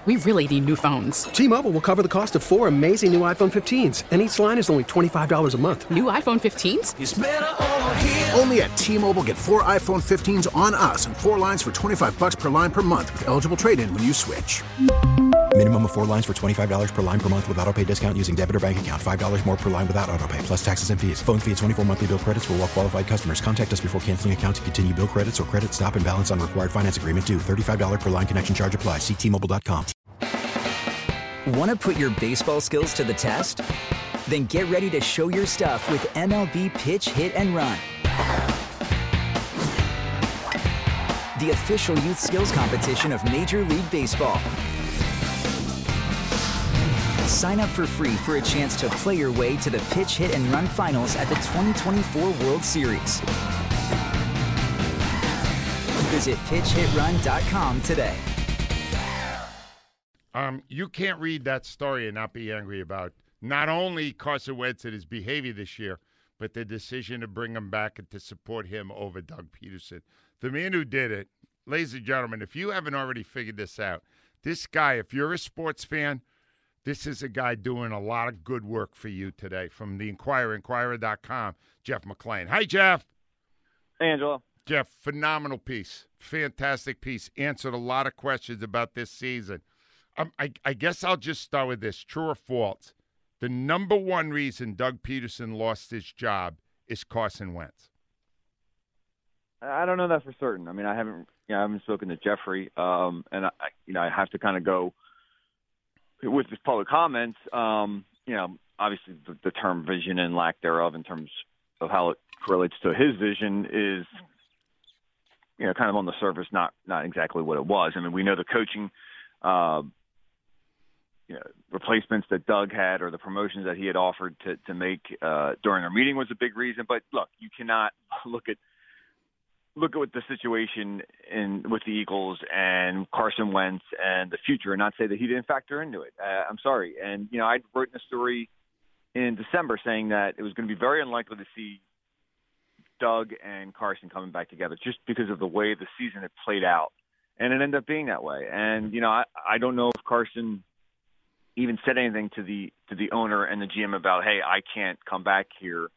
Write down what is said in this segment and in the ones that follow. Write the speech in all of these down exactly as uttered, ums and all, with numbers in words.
We really need new phones. T-Mobile will cover the cost of four amazing new iPhone fifteens, and each line is only twenty-five dollars a month. New iPhone fifteens? It's better over here. Only at T-Mobile, get four iPhone fifteens on us and four lines for twenty-five dollars per line per month with eligible trade-in when you switch. Minimum of four lines for twenty-five dollars per line per month with autopay discount using debit or bank account. five dollars more per line without autopay, plus taxes and fees. Phone fee at twenty-four monthly bill credits for well-qualified customers. Contact us before canceling account to continue bill credits or credit stop and balance on required finance agreement due. thirty-five dollars per line connection charge applies. See T Mobile dot com. Want to put your baseball skills to the test? Then get ready to show your stuff with M L B Pitch, Hit, and Run. The official youth skills competition of Major League Baseball. Sign up for free for a chance to play your way to the Pitch, Hit, and Run finals at the twenty twenty-four World Series. Visit pitch hit run dot com today. Um, you can't read that story and not be angry about not only Carson Wentz and his behavior this year, but the decision to bring him back and to support him over Doug Peterson. The man who did it, ladies and gentlemen, if you haven't already figured this out, this guy, if you're a sports fan, this is a guy doing a lot of good work for you today. From the Inquirer, Inquirer dot com, Jeff McClain. Hi, Jeff. Hey, Angelo. Jeff, phenomenal piece. Fantastic piece. Answered a lot of questions about this season. Um, I, I guess I'll just start with this. True or false? The number one reason Doug Peterson lost his job is Carson Wentz. I don't know that for certain. I mean, I haven't, you know, I haven't spoken to Jeffrey, um, and I, you know, I have to kind of go with his public comments. Um, you know, obviously the, the term vision and lack thereof in terms of how it correlates to his vision is, you know, kind of on the surface, not not exactly what it was. I mean, we know the coaching, uh, you know, replacements that Doug had or the promotions that he had offered to to make uh, during our meeting was a big reason. But look, you cannot look at look at what the situation in with the Eagles and Carson Wentz and the future and not say that he didn't factor into it. Uh, I'm sorry. And, you know, I wrote in a story in December saying that it was going to be very unlikely to see Doug and Carson coming back together just because of the way the season had played out. And it ended up being that way. And, you know, I, I don't know if Carson even said anything to the to the owner and the G M about, hey, I can't come back here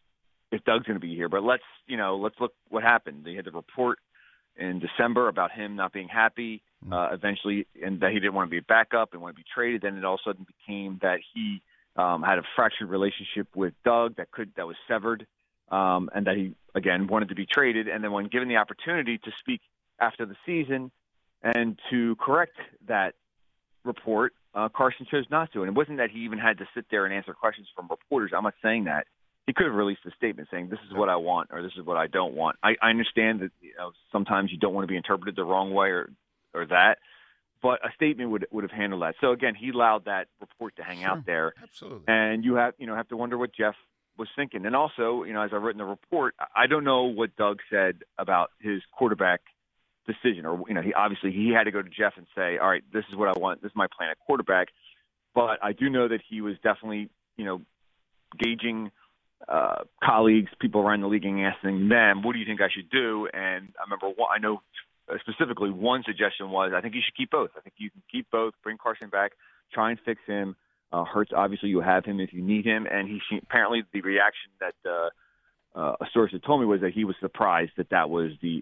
if Doug's going to be here. But let's, you know, let's look what happened. They had the report in December about him not being happy uh, eventually, and that he didn't want to be a backup and want to be traded. Then it all of a sudden became that he um, had a fractured relationship with Doug that could that was severed, um, and that he, again, wanted to be traded. And then when given the opportunity to speak after the season and to correct that report, uh, Carson chose not to. And it wasn't that he even had to sit there and answer questions from reporters. I'm not saying that. He could have released a statement saying, this is what I want or this is what I don't want. I, I understand that, you know, sometimes you don't want to be interpreted the wrong way or, or that, but a statement would would have handled that. So, again, he allowed that report to hang sure. out there. Absolutely. And you have, you know, have to wonder what Jeff was thinking. And also, you know, as I wrote in the report, I don't know what Doug said about his quarterback decision. Or, you know, he obviously he had to go to Jeff and say, all right, this is what I want. This is my plan at quarterback. But I do know that he was definitely, you know, gauging – Uh, colleagues, people around the league, and asking them, what do you think I should do? And I remember, one, I know specifically one suggestion was, I think you should keep both. I think you can keep both, bring Carson back, try and fix him. Uh, Hurts, obviously, you have him if you need him. And he apparently the reaction that uh, uh, a source had told me was that he was surprised that that was the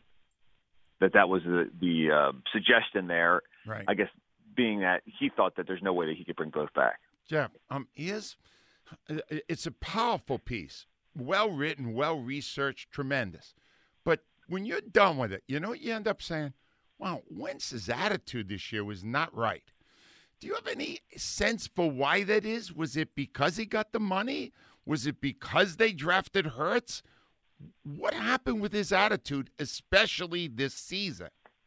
that that was the, the uh, suggestion there. Right. I guess being that he thought that there's no way that he could bring both back. Yeah, um, he is. It's a powerful piece, well-written, well-researched, tremendous. But when you're done with it, you know what you end up saying? Wow, Wentz's attitude this year was not right. Do you have any sense for why that is? Was it because he got the money? Was it because they drafted Hurts? What happened with his attitude, especially this season?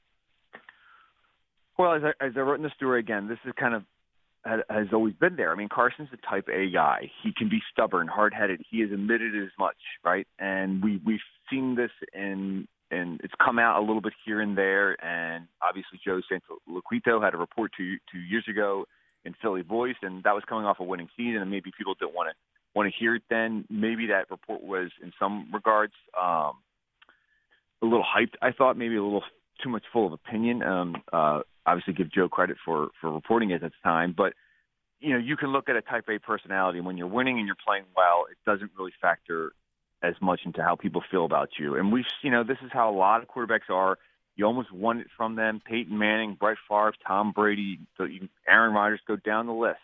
Well, as I, as I wrote in the story, again, this is kind of has always been there. I mean, Carson's a type A guy. He can be stubborn, hard-headed. He has admitted as much, right? And we, we've seen this in, and it's come out a little bit here and there. And obviously Joe Santoliquito had a report two, two years ago in Philly Voice, and that was coming off a winning season, and maybe people didn't want to want to hear it then. Maybe that report was, in some regards, um, a little hyped, I thought, maybe a little too much full of opinion. Um, uh, obviously, give Joe credit for for reporting it at the time, but you know, you can look at a Type A personality, and when you're winning and you're playing well, it doesn't really factor as much into how people feel about you. And we've, you know, this is how a lot of quarterbacks are. You almost want it from them. Peyton Manning, Brett Favre, Tom Brady, Aaron Rodgers, go down the list.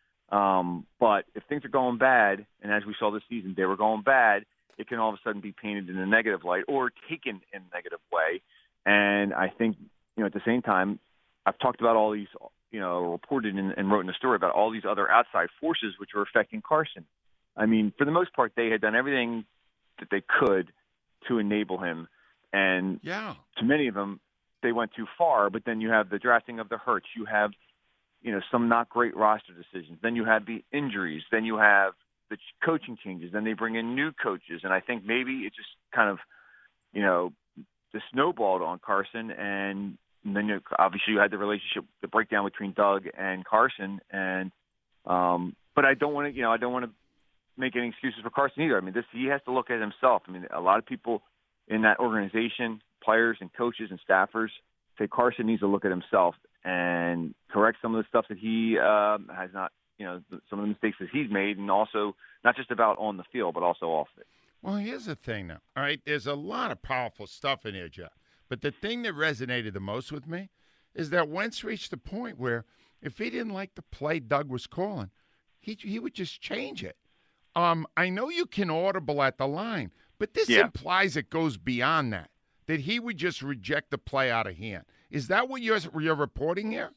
Um, but if things are going bad, and as we saw this season, they were going bad, it can all of a sudden be painted in a negative light or taken in a negative way. And I think, you know, at the same time, I've talked about all these, you know, reported and, and wrote in the story about all these other outside forces which were affecting Carson. I mean, for the most part, they had done everything that they could to enable him. And yeah. to many of them, they went too far. But then you have the drafting of the Hurts. You have, you know, some not great roster decisions. Then you have the injuries. Then you have the coaching changes. Then they bring in new coaches. And I think maybe it just kind of, you know, the snowballed on Carson. And then you, obviously you had the relationship, the breakdown between Doug and Carson. And um, but I don't want to, you know, I don't want to make any excuses for Carson either. I mean, this he has to look at himself. I mean, a lot of people in that organization, players and coaches and staffers, say Carson needs to look at himself and correct some of the stuff that he um, has not, you know, some of the mistakes that he's made, and also not just about on the field, but also off it. Well, here's the thing now, all right? There's a lot of powerful stuff in here, Jeff. But the thing that resonated the most with me is that Wentz reached the point where if he didn't like the play Doug was calling, he he would just change it. Um, I know you can audible at the line, but this yeah. implies it goes beyond that, that he would just reject the play out of hand. Is that what you're, you're reporting here?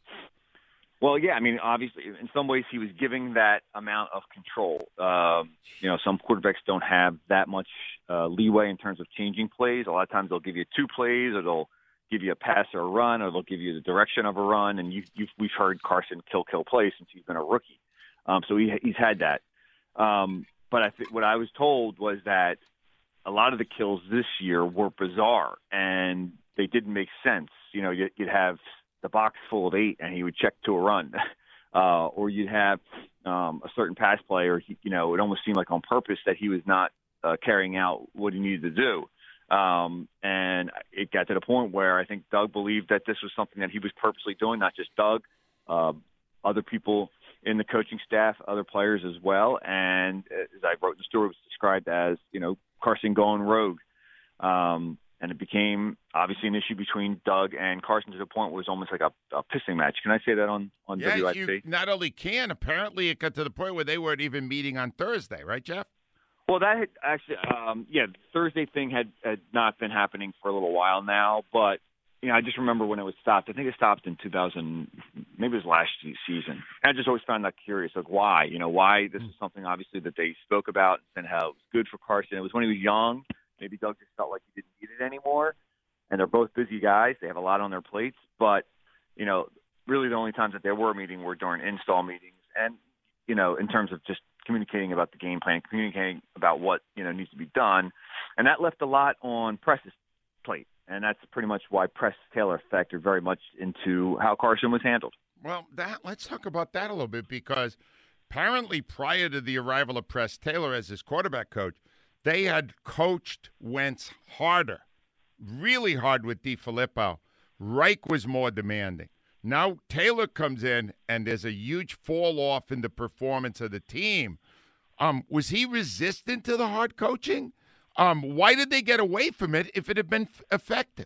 Well, yeah. I mean, obviously, in some ways he was giving that amount of control. Um, you know, some quarterbacks don't have that much uh, leeway in terms of changing plays. A lot of times they'll give you two plays, or they'll give you a pass or a run, or they'll give you the direction of a run. And you, you've, we've heard Carson kill, kill plays since he's been a rookie. Um, so he, he's had that. Um, but I think what I was told was that a lot of the kills this year were bizarre, and they didn't make sense. You know, you'd, you'd have the box full of eight, and he would check to a run. Uh, or you'd have um, a certain pass play, or, he, you know, it almost seemed like on purpose that he was not uh, carrying out what he needed to do. Um, and it got to the point where I think Doug believed that this was something that he was purposely doing, not just Doug, uh, other people in the coaching staff, other players as well. And as I wrote in the story, it was described as, you know, Carson going rogue. Um, and it became obviously an issue between Doug and Carson to the point where it was almost like a, a pissing match. Can I say that on, on yeah, W I P? You not only can, apparently it got to the point where they weren't even meeting on Thursday, right, Jeff? Well, that had actually, um, yeah, the Thursday thing had, had not been happening for a little while now, but you know, I just remember when it was stopped. I think it stopped in two thousand, maybe it was last season. And I just always found that curious, like why, you know, why this is something obviously that they spoke about and how it was good for Carson. It was when he was young. Maybe Doug just felt like he didn't need it anymore. And they're both busy guys. They have a lot on their plates. But, you know, really the only times that they were meeting were during install meetings. And, you know, in terms of just communicating about the game plan, communicating about what, you know, needs to be done. And that left a lot on Press's plate. And that's pretty much why Press Taylor factored very much into how Carson was handled. Well, that let's talk about that a little bit, because apparently prior to the arrival of Press Taylor as his quarterback coach, they had coached Wentz harder, really hard with DeFilippo. Reich was more demanding. Now Taylor comes in, and there's a huge fall off in the performance of the team. Um, was he resistant to the hard coaching? Um, why did they get away from it if it had been f- effective?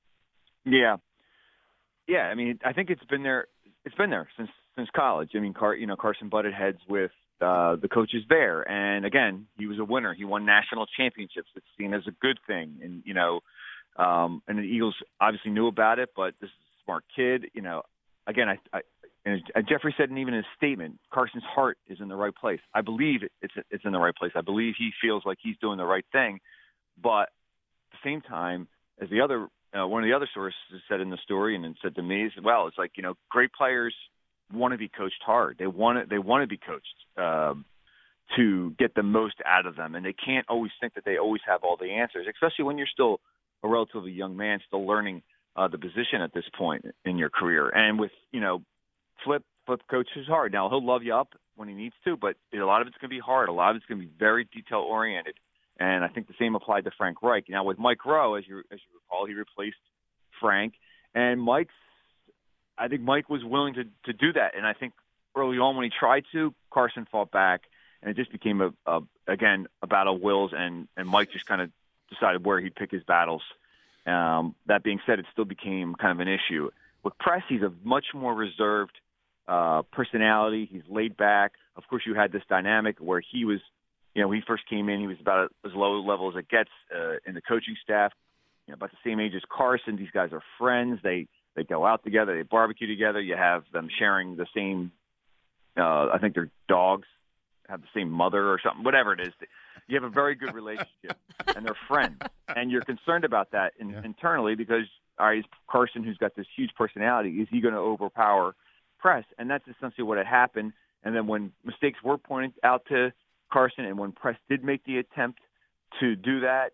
Yeah, yeah. I mean, I think it's been there. It's been there since since college. I mean, Car, you know, Carson butted heads with uh, the coaches there, and again, he was a winner. He won national championships. It's seen as a good thing, and you know, um, and the Eagles obviously knew about it. But this is a smart kid. You know, again, I, I and Jeffrey said, and even in his statement, Carson's heart is in the right place. I believe it's it's in the right place. I believe he feels like he's doing the right thing. But at the same time, as the other uh, one of the other sources said in the story, and then said to me as well, it's like, you know, great players want to be coached hard. They want to, they want to be coached um, to get the most out of them, and they can't always think that they always have all the answers, especially when you're still a relatively young man, still learning uh, the position at this point in your career. And with, you know, Flip, Flip coach is hard. Now, he'll love you up when he needs to, but a lot of it's going to be hard. A lot of it's going to be very detail-oriented, and I think the same applied to Frank Reich. Now, with Mike Rowe, as you as you recall, he replaced frank. And Mike's, I think Mike was willing to, to do that. And I think early on when he tried to, Carson fought back, and it just became, a, a again, a battle of wills, and, and Mike just kind of decided where he'd pick his battles. Um, that being said, it still became kind of an issue. With Press, he's a much more reserved uh, personality. He's laid back. Of course, you had this dynamic where he was, you know, when he first came in, he was about as low level as it gets uh, in the coaching staff. You know, about the same age as Carson. These guys are friends. They they go out together. They barbecue together. You have them sharing the same. Uh, I think their dogs have the same mother or something. Whatever it is, you have a very good relationship, and they're friends. And you're concerned about that in, yeah. internally because, all right, is Carson, who's got this huge personality, is he going to overpower Press? And that's essentially what had happened. And then when mistakes were pointed out to Carson, and when Press did make the attempt to do that,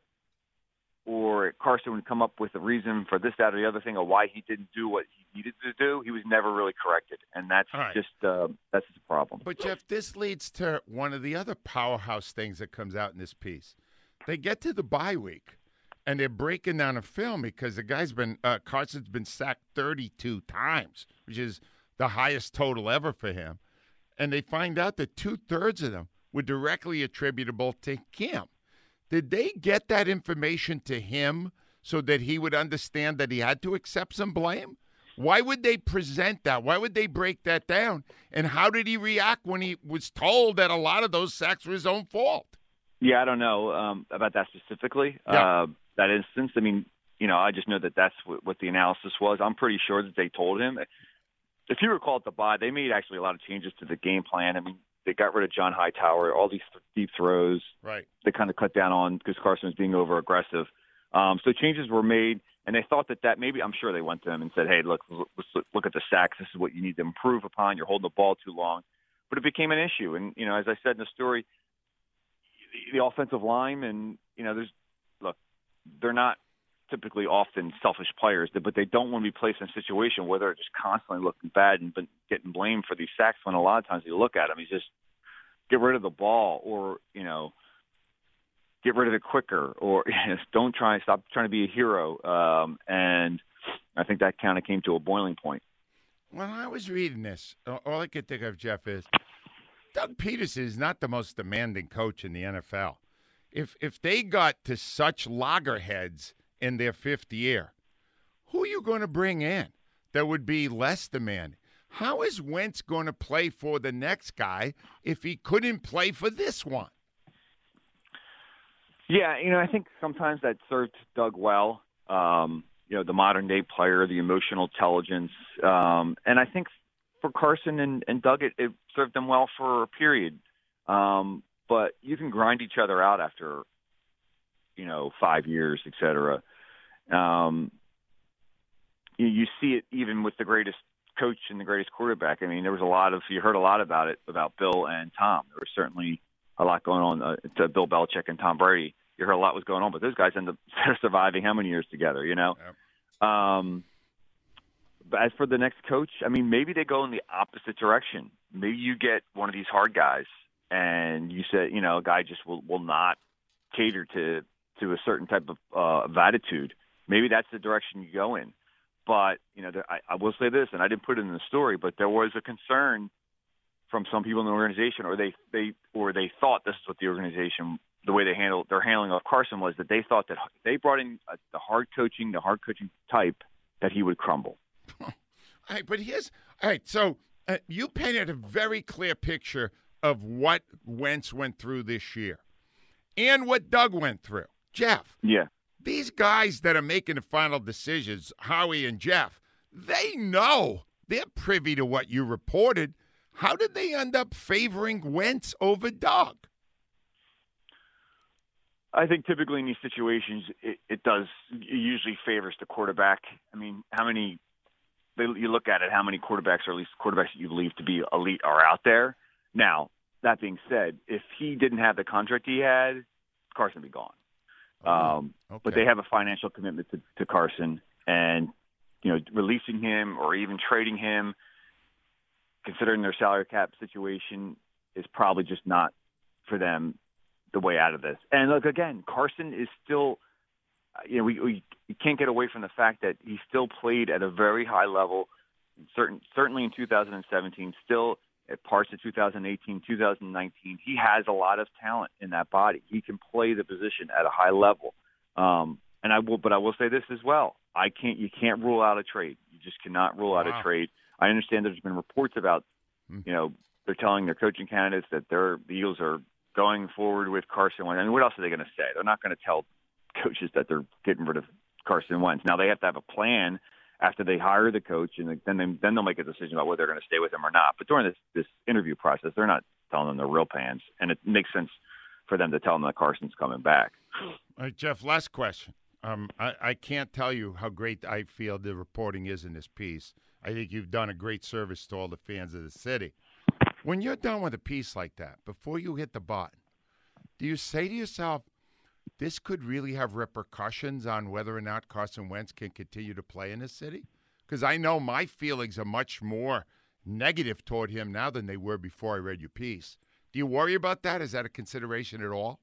or Carson would come up with a reason for this, that, or the other thing, or why he didn't do what he needed to do, he was never really corrected, and that's right. just uh, that's the problem. But Jeff, this leads to one of the other powerhouse things that comes out in this piece. They get to the bye week, and they're breaking down a film because the guy's been uh, Carson's been sacked thirty-two times, which is the highest total ever for him, and they find out that two thirds of them were directly attributable to him. Did they get that information to him so that he would understand that he had to accept some blame? Why would they present that? Why would they break that down? And how did he react when he was told that a lot of those sacks were his own fault? Yeah, I don't know um, about that specifically, yeah. uh, that instance. I mean, you know, I just know that that's what, what the analysis was. I'm pretty sure that they told him. If you recall at the bye, they made actually a lot of changes to the game plan. I mean, they got rid of John Hightower, all these deep throws. Right. They kind of cut down on because Carson was being over-aggressive. Um, so changes were made, and they thought that that maybe – I'm sure they went to him and said, hey, look, let's look at the sacks. This is what you need to improve upon. You're holding the ball too long. But it became an issue. And, you know, as I said in the story, the offensive line and, you know, there's – look, they're not typically often selfish players, but they don't want to be placed in a situation where they're just constantly looking bad and getting blamed for these sacks when a lot of times you look at them, he's just get rid of the ball or, you know, get rid of it quicker or you know, don't try stop trying to be a hero. Um, and I think that kind of came to a boiling point. When I was reading this, all I could think of, Jeff, is Doug Peterson is not the most demanding coach in the N F L. If if they got to such loggerheads in their fifth year, who are you going to bring in that would be less demanding? How is Wentz going to play for the next guy if he couldn't play for this one? Yeah, you know, I think sometimes that served Doug well. Um, you know, the modern-day player, the emotional intelligence. Um, and I think for Carson and, and Doug, it, it served them well for a period. Um, but you can grind each other out after, you know, five years, et cetera. Um, you, you see it even with the greatest coach and the greatest quarterback. I mean, there was a lot of, you heard a lot about it, about Bill and Tom. There was certainly a lot going on uh, to Bill Belichick and Tom Brady. You heard a lot was going on, but those guys end up surviving how many years together, you know? Yep. Um, but as for the next coach, I mean, maybe they go in the opposite direction. Maybe you get one of these hard guys and you say, you know, a guy just will, will not cater to, to a certain type of, uh, of attitude. Maybe that's the direction you go in. But, you know, there, I, I will say this, and I didn't put it in the story, but there was a concern from some people in the organization, or they, they or they thought this is what the organization, the way they handled their handling of Carson was that they thought that they brought in a, the hard coaching, the hard coaching type, that he would crumble. All right, but here's all right. So uh, you painted a very clear picture of what Wentz went through this year, and what Doug went through. Jeff, yeah, these guys that are making the final decisions, Howie and Jeff, they know they're privy to what you reported. How did they end up favoring Wentz over Doug? I think typically in these situations, it, it does it usually favors the quarterback. I mean, how many they, you look at it, how many quarterbacks, or at least quarterbacks that you believe to be elite, are out there? Now, that being said, if he didn't have the contract he had, Carson would be gone. Um, okay. But they have a financial commitment to, to Carson, and you know, releasing him or even trading him, considering their salary cap situation, is probably just not for them the way out of this. And look, again, Carson is still you know, we, we we can't get away from the fact that he still played at a very high level. Certain, certainly in two thousand seventeen, still at parts of two thousand eighteen, two thousand nineteen, he has a lot of talent in that body. He can play the position at a high level. Um, and I will, but I will say this as well: I can't, you can't rule out a trade. You just cannot rule out wow. a trade. I understand there's been reports about, you know, they're telling their coaching candidates that they're the Eagles are going forward with Carson Wentz. I mean, what else are they going to say? They're not going to tell coaches that they're getting rid of Carson Wentz. Now they have to have a plan after they hire the coach, and then they, then they'll make a decision about whether they're going to stay with him or not. But during this this interview process, they're not telling them their real plans, and it makes sense for them to tell them that Carson's coming back. All right, Jeff, last question. Um, I, I can't tell you how great I feel the reporting is in this piece. I think you've done a great service to all the fans of the city. When you're done with a piece like that, before you hit the button, do you say to yourself, this could really have repercussions on whether or not Carson Wentz can continue to play in this city? Because I know my feelings are much more negative toward him now than they were before I read your piece. Do you worry about that? Is that a consideration at all?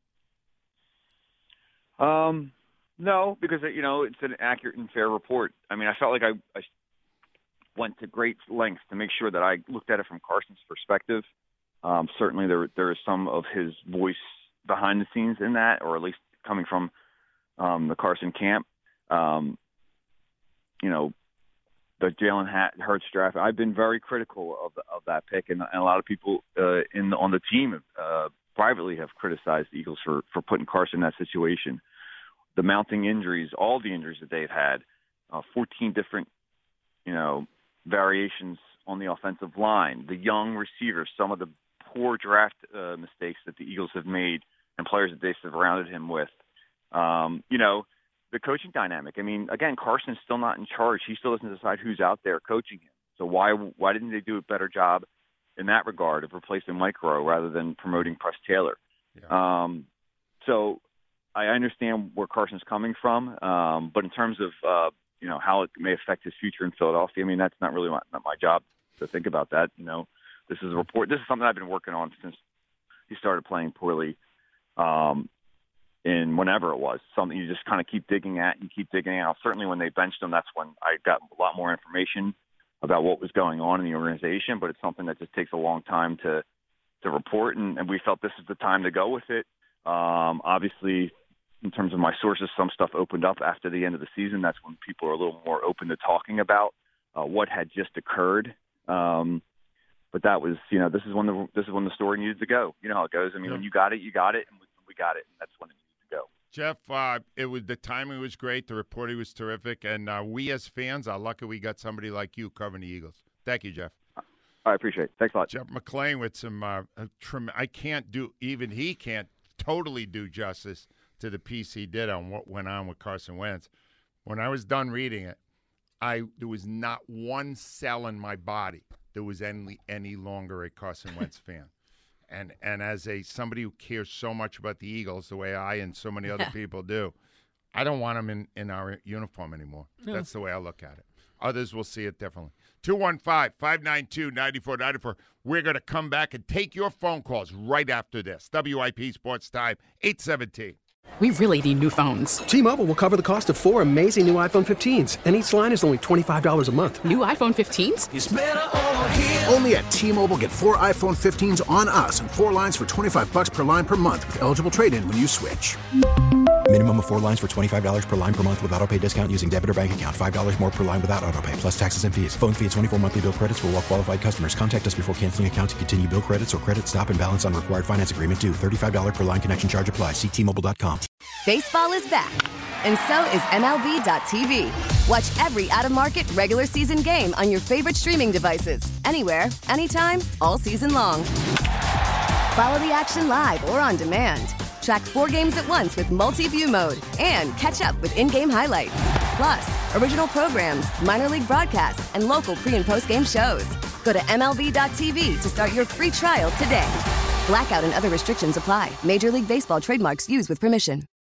Um, no, because, you know, it's an accurate and fair report. I mean, I felt like I, I went to great lengths to make sure that I looked at it from Carson's perspective. Um, certainly there there is some of his voice behind the scenes in that, or at least coming from um, the Carson camp. Um, you know, the Jalen Hurts draft, I've been very critical of the, of that pick, and, and a lot of people uh, in the, on the team uh, privately have criticized the Eagles for, for putting Carson in that situation. The mounting injuries, all the injuries that they've had, uh, fourteen different, you know, variations on the offensive line, the young receivers, some of the poor draft uh, mistakes that the Eagles have made and players that they surrounded him with. Um, you know, the coaching dynamic. I mean, again, Carson's still not in charge. He still doesn't decide who's out there coaching him. So why why didn't they do a better job in that regard of replacing Mike Rowe rather than promoting Press Taylor? Yeah. Um, so I understand where Carson's coming from, um, but in terms of uh, you know how it may affect his future in Philadelphia, I mean that's not really my, not my job to think about that. You know, this is a report. This is something I've been working on since he started playing poorly. Um, in whenever it was, something you just kind of keep digging at and keep digging out. Certainly when they benched him, that's when I got a lot more information about what was going on in the organization, but it's something that just takes a long time to to report, and, and we felt this is the time to go with it. Um, obviously, in terms of my sources, some stuff opened up after the end of the season. That's when people are a little more open to talking about uh, what had just occurred. Um, but that was, you know, this is when the this is when the story needed to go. You know how it goes. I mean, yeah. when you got it, you got it, and we, we got it, and that's when it needed to go. Jeff, uh, it was the timing was great. The reporting was terrific, and uh, we as fans are lucky we got somebody like you covering the Eagles. Thank you, Jeff. I appreciate it. Thanks a lot. Jeff McLane with some uh, trim. I can't do even he can't totally do justice to the piece he did on what went on with Carson Wentz. When I was done reading it, I there was not one cell in my body that was any any longer a Carson Wentz fan. And and as a somebody who cares so much about the Eagles the way I and so many other people do, I don't want them in, in our uniform anymore. No. That's the way I look at it. Others will see it differently. two one five, five nine two, nine four nine four. We're going to come back and take your phone calls right after this. W I P Sports Time, eight seventeen. We really need new phones. T-Mobile will cover the cost of four amazing new iPhone fifteens, and each line is only twenty-five dollars a month. New iPhone fifteens? It's better over here. Only at T-Mobile, get four iPhone fifteens on us and four lines for twenty-five dollars per line per month with eligible trade-in when you switch. Minimum of four lines for twenty-five dollars per line per month with autopay discount using debit or bank account. five dollars more per line without autopay, plus taxes and fees. Phone fee at twenty-four monthly bill credits for well-qualified customers. Contact us before canceling account to continue bill credits or credit stop and balance on required finance agreement due. thirty-five dollars per line connection charge applies. See T Mobile dot com. Baseball is back, and so is M L B dot T V. Watch every out-of-market regular season game on your favorite streaming devices. Anywhere, anytime, all season long. Follow the action live or on demand. Track four games at once with multi-view mode and catch up with in-game highlights. Plus, original programs, minor league broadcasts, and local pre- and post-game shows. Go to M L B dot T V to start your free trial today. Blackout and other restrictions apply. Major League Baseball trademarks used with permission.